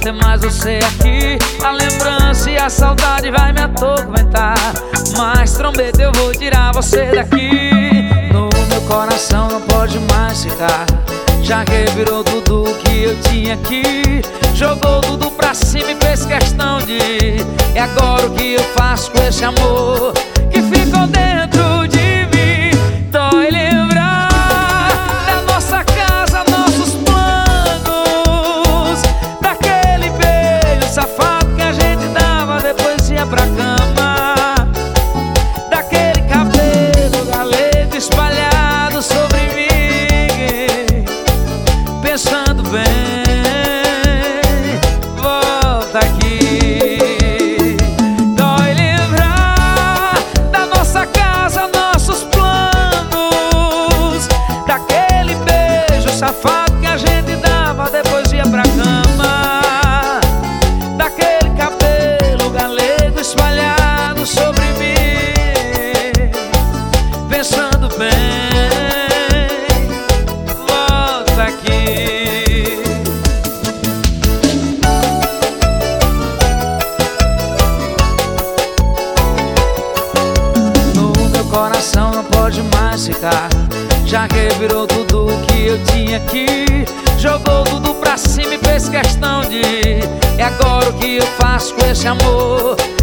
ter mais você aqui. A lembrança e a saudade vai me atormentar, mas trombeta, eu vou tirar você daqui. No meu coração não pode mais ficar, já revirou tudo que eu tinha aqui. Jogou tudo pra cima e fez questão de ir. E agora o que eu faço com esse amor que ficou dentro de mim? Dói lembrar da nossa casa, nossos planos, daquele beijo safado que a gente dava, depois ia pra cama, daquele cabelo galego espalhado sobre mim. Pensando bem, volta aqui. Dói lembrar da nossa casa, nossos planos, daquele beijo safado que a gente dava, depois ia pra cama, daquele cabelo galego espalhado sobre mim. Pensando bem, volta aqui. No meu coração não pode mais ficar, já revirou tudo que eu tinha aqui. Jogou tudo pra cima e fez questão de ir. E agora o que eu faço com esse amor